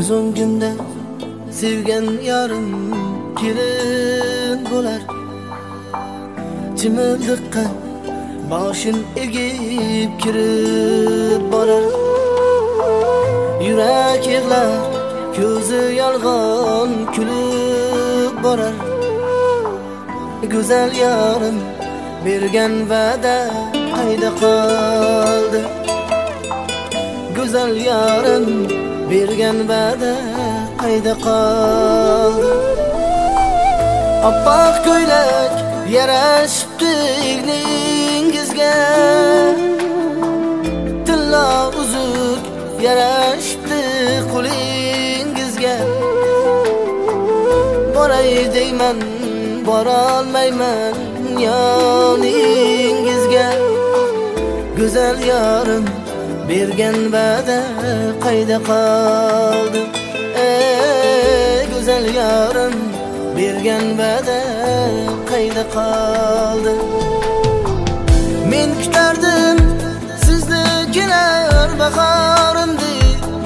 Ko'z o'ngimda sevgan yarim kelin bo'lar. Chimildiqqa boshim egib kirib borar. Yurak yig'lar, ko'zi yolg'on kulib borar. Go'zal yarim bergan va'da qayda qoldi? Go'zal yarim bergan va'da qayda qoldi? Oppoq ko'ylak yarashibdi egningizga, tilla uzuk yarashibdi qo'lingizga. Boray deyman, borolmayman yoningizga. Go'zal yarim bergan va'da qayda qoldi? Go'zal yarim bergan va'da qayda qoldi? Men kutardim sizni kelar bahorimdi.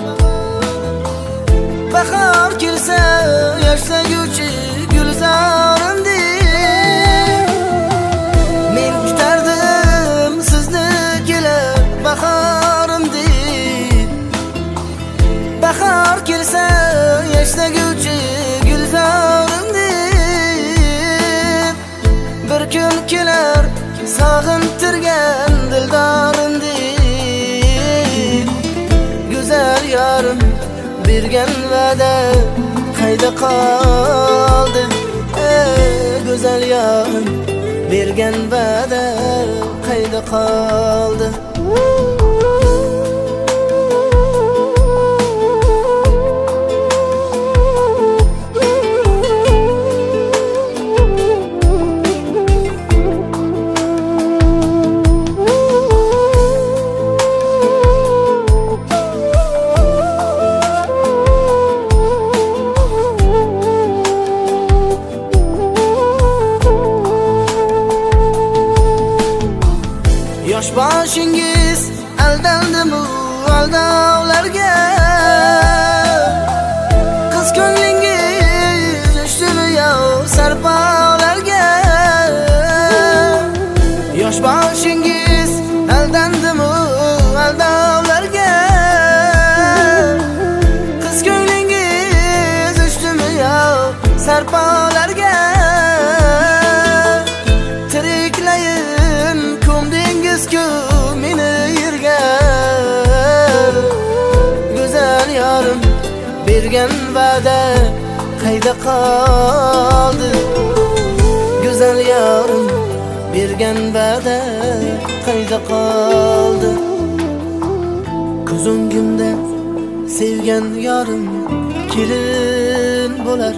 Bahor kelsa yashnaguvchi gulzorimdi. Men kutardim sizni kelar bahorimdi. Bahor kelsa yashnaguvchi gulzorimdi. Bir kun kelar sog'intirgan dildorimdi. Go'zal yarim bergan va'da qayda qoldi? Go'zal yarim bergan va'da qayda qoldi? Yosh boshingiz aldandimi aldovlarga? Qiz ko'nglingiz tushdimi yo sarpolarga? Yosh boshingiz aldandimi aldovlarga? Qiz ko'nglingiz tushdimi yo sarpolarga? Tiriklayin ko'mdingiz-ku meni yerga. Go'zal yarim bergan va'da qayda qoldi? Go'zal yarim bergan va'da qayda qoldi? Ko'z o'ngimda sevgan yarim kelin bo'lar.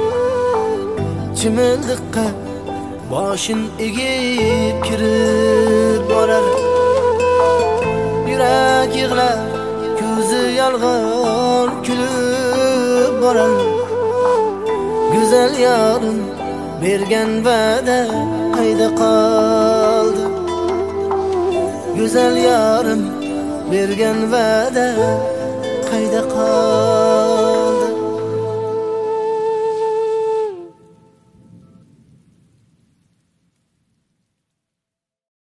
Chimildiqqa boshim egib kirib borar. Yurak yig'lar, ko'zi yolg'on kulib borar. Go'zal yarim bergan va'da qayda qoldi? Go'zal yarim bergan va'da qayda qoldi?